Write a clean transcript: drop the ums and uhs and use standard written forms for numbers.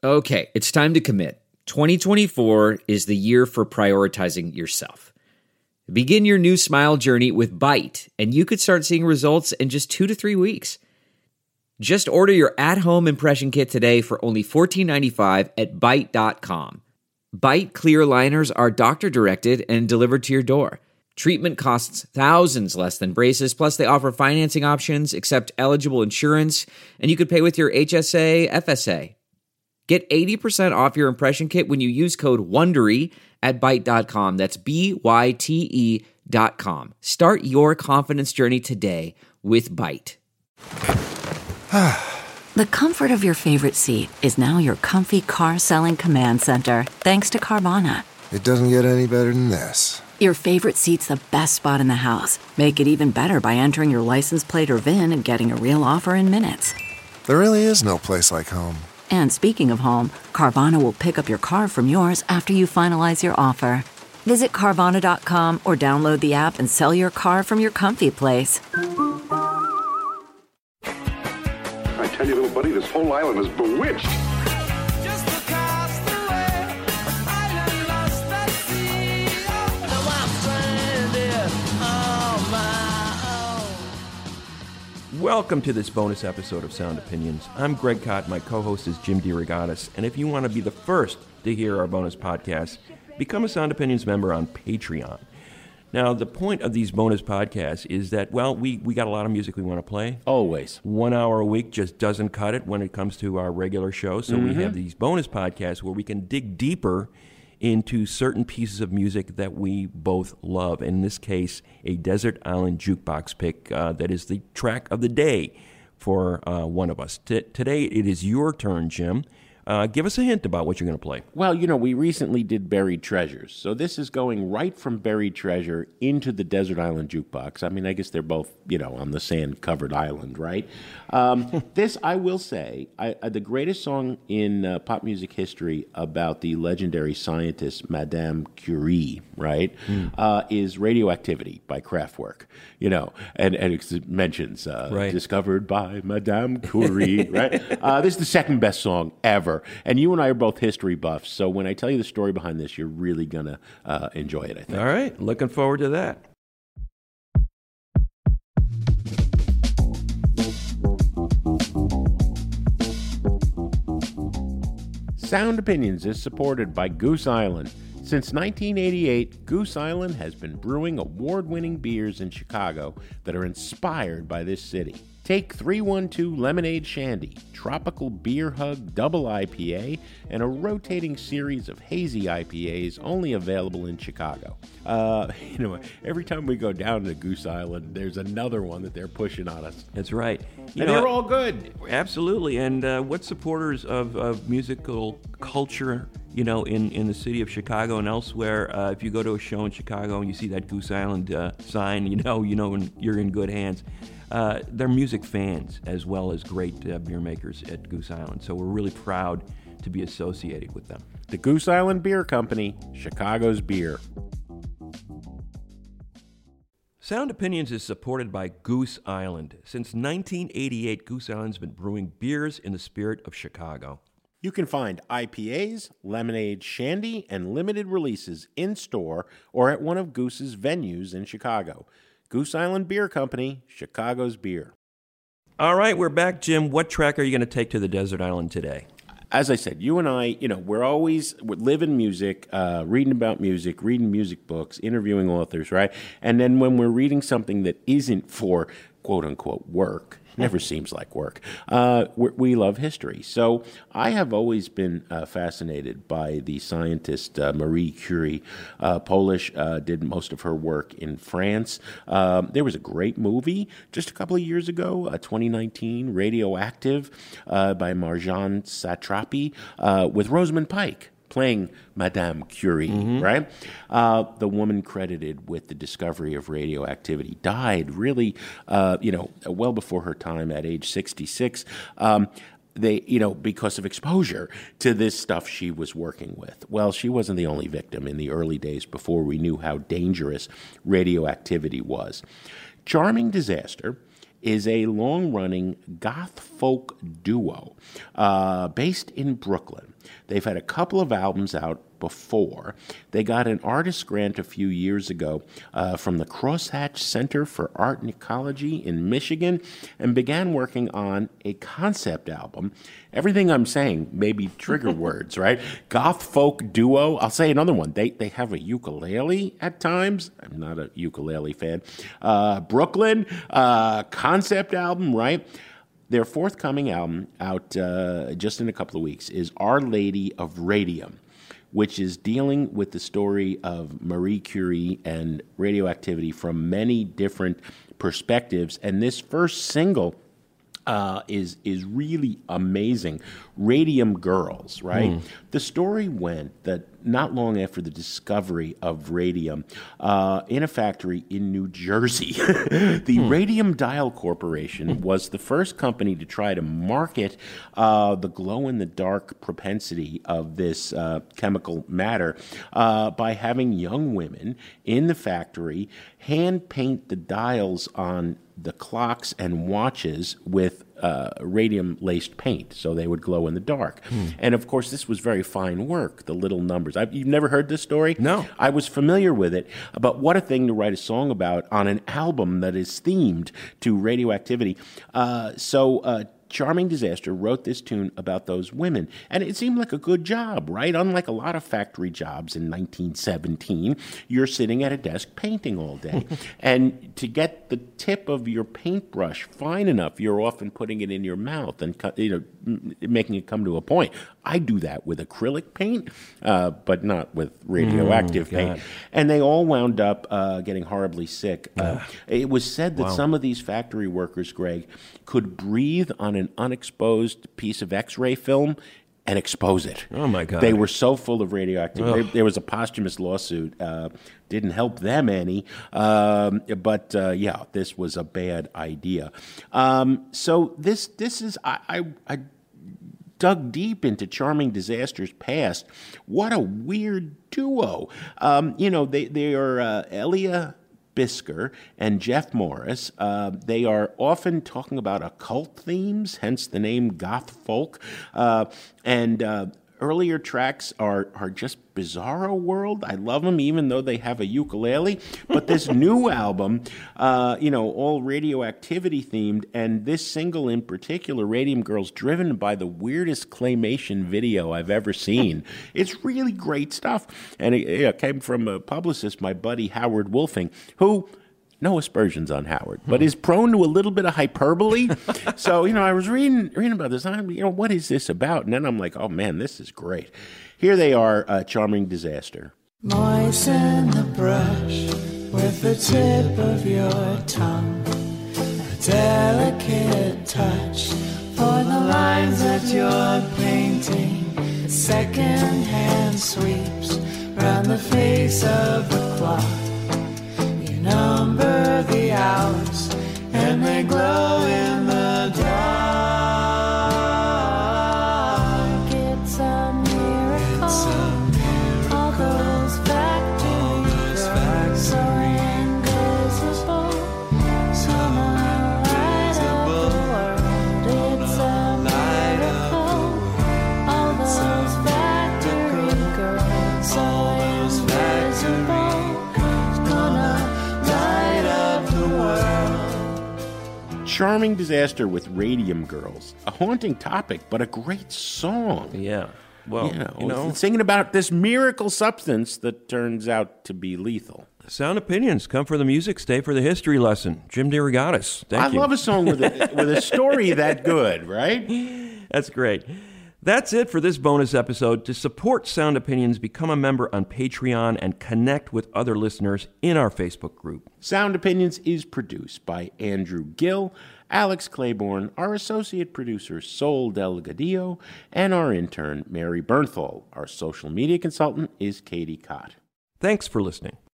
Okay, it's time to commit. 2024 is the year for prioritizing yourself. Begin your new smile journey with Byte, and you could start seeing results in just 2 to 3 weeks. Just order your at-home impression kit today for only $14.95 at Byte.com. Byte clear liners are doctor-directed and delivered to your door. Treatment costs thousands less than braces, plus they offer financing options, accept eligible insurance, and you could pay with your HSA, FSA. Get 80% off your impression kit when you use code WONDERY at Byte.com. That's BYTE.com. Start your confidence journey today with Byte. The comfort of your favorite seat is now your comfy car-selling command center, thanks to Carvana. It doesn't get any better than this. Your favorite seat's the best spot in the house. Make it even better by entering your license plate or VIN and getting a real offer in minutes. There really is no place like home. And speaking of home, Carvana will pick up your car from yours after you finalize your offer. Visit Carvana.com or download the app and sell your car from your comfy place. I tell you, little buddy, this whole island is bewitched. Just across the way, island lost at sea. Now I'm stranded on my own. Welcome to this bonus episode of Sound Opinions. I'm Greg Kot, my co-host is Jim DeRogatis, and if you want to be the first to hear our bonus podcast, become a Sound Opinions member on Patreon. Now, the point of these bonus podcasts is that, well, we got a lot of music we want to play. Always. 1 hour a week just doesn't cut it when it comes to our regular show, so we have these bonus podcasts where we can dig deeper into certain pieces of music that we both love. In this case, a Desert Island Jukebox pick that is the track of the day for one of us. Today, it is your turn, Jim. Give us a hint about what you're going to play. Well, you know, we recently did Buried Treasures, so this is going right from Buried Treasure into the Desert Island Jukebox. I mean, I guess they're both, you know, on the sand-covered island, right? This, I will say, the greatest song in pop music history about the legendary scientist Madame Curie, right, is Radioactivity by Kraftwerk, you know, and it mentions discovered by Madame Curie, right? This is the second best song ever. And you and I are both history buffs, so when I tell you the story behind this, you're really going to enjoy it, I think. All right, looking forward to that. Sound Opinions is supported by Goose Island. Since 1988, Goose Island has been brewing award-winning beers in Chicago that are inspired by this city. Take 312 Lemonade Shandy, Tropical Beer Hug Double IPA, and a rotating series of hazy IPAs only available in Chicago. You know, every time we go down to Goose Island, there's another one that they're pushing on us. That's right. And they're all good. Absolutely. And what supporters of musical culture, you know, in the city of Chicago and elsewhere, if you go to a show in Chicago and you see that Goose Island sign, you know you're in good hands. They're music fans as well as great beer makers at Goose Island. So we're really proud to be associated with them. The Goose Island Beer Company, Chicago's beer. Sound Opinions is supported by Goose Island. Since 1988, Goose Island's been brewing beers in the spirit of Chicago. You can find IPAs, lemonade, shandy, and limited releases in-store or at one of Goose's venues in Chicago. Goose Island Beer Company, Chicago's beer. All right, we're back, Jim. What track are you going to take to the desert island today? As I said, you and I, you know, we're living music, reading about music, reading music books, interviewing authors, right? And then when we're reading something that isn't for quote-unquote work, never seems like work, we love history. So I have always been fascinated by the scientist Marie Curie, Polish, did most of her work in France. There was a great movie just a couple of years ago, 2019, Radioactive, by Marjane Satrapi, with Rosamund Pike playing Madame Curie, right? The woman credited with the discovery of radioactivity died really, well before her time at age 66. Because of exposure to this stuff she was working with. Well, she wasn't the only victim in the early days before we knew how dangerous radioactivity was. Charming Disaster is a long-running goth folk duo based in Brooklyn. They've had a couple of albums out before. They got an artist grant a few years ago from the Crosshatch Center for Art and Ecology in Michigan and began working on a concept album. Everything I'm saying may be trigger words, right? Goth folk duo. I'll say another one. They have a ukulele at times. I'm not a ukulele fan. Brooklyn, concept album, right? Their forthcoming album, out just in a couple of weeks, is Our Lady of Radium, which is dealing with the story of Marie Curie and radioactivity from many different perspectives. And this first single is really amazing. Radium Girls, right? The story went that not long after the discovery of radium in a factory in New Jersey, the Radium Dial Corporation was the first company to try to market the glow-in-the-dark propensity of this chemical matter by having young women in the factory hand paint the dials on the clocks and watches with radium-laced paint, so they would glow in the dark. And, of course, this was very fine work, the little numbers. You've never heard this story? No. I was familiar with it, but what a thing to write a song about on an album that is themed to radioactivity. Charming Disaster wrote this tune about those women, and it seemed like a good job, right? Unlike a lot of factory jobs in 1917, you're sitting at a desk painting all day. And to get the tip of your paintbrush fine enough, you're often putting it in your mouth and making it come to a point. I do that with acrylic paint, but not with radioactive paint. And they all wound up getting horribly sick. It was said that some of these factory workers, Greg, could breathe on an unexposed piece of X-ray film and expose it. Oh, my God. They were so full of radioactivity. There was a posthumous lawsuit. Didn't help them any. But this was a bad idea. So this is... I dug deep into Charming Disaster's past. What a weird duo. They are Elia Bisker and Jeff Morris. They are often talking about occult themes, hence the name goth folk. Earlier tracks are just bizarro world. I love them, even though they have a ukulele. But this new album, all radioactivity themed, and this single in particular, Radium Girls, driven by the weirdest claymation video I've ever seen. It's really great stuff. And it came from a publicist, my buddy Howard Wolfing, who... no aspersions on Howard, but is prone to a little bit of hyperbole. So, I was reading about this. What is this about? And then I'm like, oh, man, this is great. Here they are, Charming Disaster. Moisten the brush with the tip of your tongue, a delicate touch for the lines that you're painting. Second-hand sweeps round the face of the clock. Number the hours and they glow in the dark. It's a miracle. All those factories so invisible, so light of the world. It's a miracle. All those factory girls so invisible. Charming Disaster with Radium Girls. A haunting topic, but a great song. Yeah. Well, singing about this miracle substance that turns out to be lethal. Sound Opinions. Come for the music, stay for the history lesson. Jim DeRogatis. Thank you. I love a song with a story that good, right? That's great. That's it for this bonus episode. To support Sound Opinions, become a member on Patreon and connect with other listeners in our Facebook group. Sound Opinions is produced by Andrew Gill, Alex Claiborne, our associate producer, Sol Delgadillo, and our intern, Mary Bernthal. Our social media consultant is Katie Cott. Thanks for listening.